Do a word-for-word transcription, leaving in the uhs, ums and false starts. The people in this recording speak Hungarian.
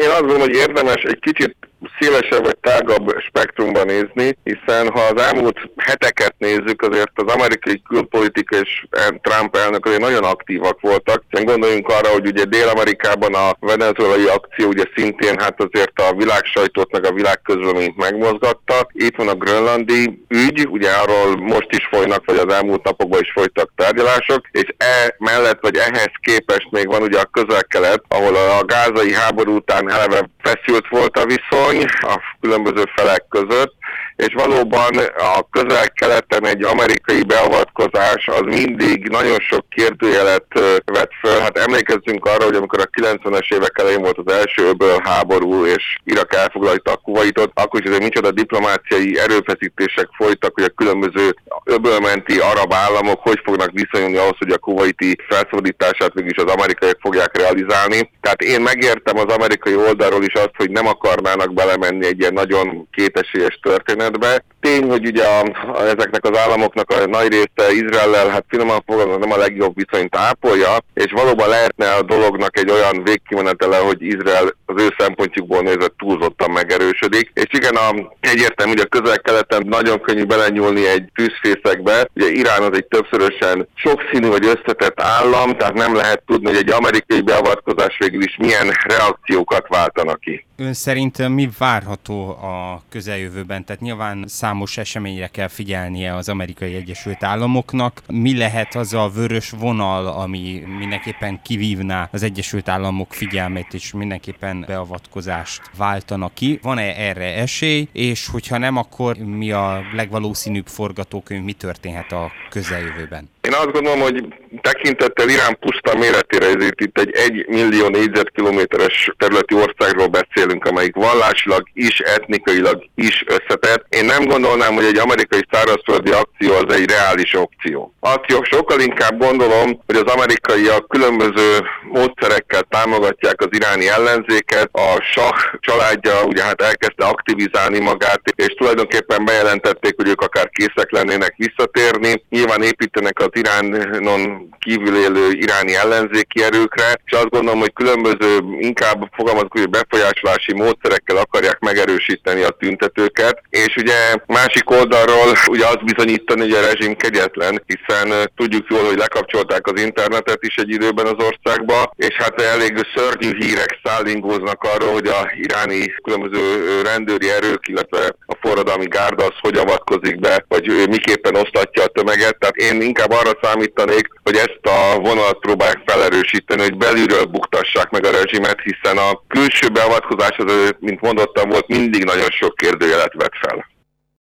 Én azt gondolom, hogy érdemes egy kicsit szélesebb vagy tágabb spektrumban nézni, hiszen ha az elmúlt heteket nézzük, azért az amerikai külpolitika és Trump elnök azért nagyon aktívak voltak. Gondoljunk arra, hogy ugye Dél-Amerikában a venezuelai akció ugye szintén hát azért a világsajtót meg a világközleményt megmozgatta. Itt van a grönlandi ügy, ugye arról most is folynak, vagy az elmúlt napokban is folytak tárgyalások, és e mellett vagy ehhez képest még van ugye a Közel-Kelet, ahol a gázai háború után eleve feszült volt a viszony a különböző felek között, és valóban a Közel-Keleten egy amerikai beavatkozás az mindig nagyon sok kérdőjelet vett föl. Hát emlékezzünk arra, hogy amikor a kilencvenes évek elején volt az első öbölháború, és Irak elfoglalta a Kuvaitot, akkor is azért micsoda diplomáciai erőfeszítések folytak, hogy a különböző öbölmenti arab államok hogy fognak viszonyulni ahhoz, hogy a kuvaiti felszabadítását mégis az amerikaiak fogják realizálni. Tehát én megértem az amerikai oldalról is azt, hogy nem akarnának belemenni egy ilyen nagyon kétesélyes történetbe. Tény, hogy ugye a, a, ezeknek az államoknak a nagy része Izraellel, hát finoman fogalmazva nem a legjobb viszonyt ápolja, és valóban lehetne a dolognak egy olyan végkimenetele, hogy Izrael az ő szempontjukból nézve túlzottan megerősödik. És igen, a, egyértelmű, hogy a Közel-Keleten nagyon könnyű belenyúlni egy tűzfészekbe. Ugye Irán az egy többszörösen sokszínű vagy összetett állam, tehát nem lehet tudni, hogy egy amerikai beavatkozás végül is milyen reakciókat váltanak ki. Ön szerint mi várható a közeljövőben? Tehát nyilván számos eseményre kell figyelnie az Amerikai Egyesült Államoknak. Mi lehet az a vörös vonal, ami mindenképpen kivívná az Egyesült Államok figyelmét, és mindenképpen beavatkozást váltana ki? Van-e erre esély? És hogyha nem, akkor mi a legvalószínűbb forgatókönyv, mi történhet a közeljövőben? Én azt gondolom, hogy tekintettel Irán puszta méretére, ezért itt egy egy millió négyzetkilométeres területi országról beszélünk, amelyik vallásilag is, etnikailag is összetett. Én nem gondolnám, hogy egy amerikai szárazföldi akció az egy reális opció. Azt sokkal inkább gondolom, hogy az amerikaiak különböző módszerekkel támogatják az iráni ellenzéket. A Sah családja ugye hát elkezdte aktivizálni magát, és tulajdonképpen bejelentették, hogy ők akár készek lennének visszatérni. Nyilván építenek az Iránon kívül élő iráni ellenzéki erőkre, és azt gondolom, hogy különböző, inkább fogalmazunk, hogy befolyásolási módszerekkel akarják megerősíteni a tüntetőket, és ugye másik oldalról ugye azt bizonyítani, hogy a rezsim kegyetlen, hiszen tudjuk jól, hogy lekapcsolták az internetet is egy időben az országba, és hát elég szörnyű hírek szállingóznak arról, hogy a iráni különböző rendőri erők, illetve a forradalmi gárda az hogy avatkozik be, vagy miképpen osztatja a tömeget. Tehát én inkább arra számítanék, hogy ezt a vonalat próbálják felerősíteni, hogy belülről buktassák meg a rezsimet, hiszen a külső beavatkozás, az, mint mondottam, volt mindig nagyon sok kérdőjelet vett fel.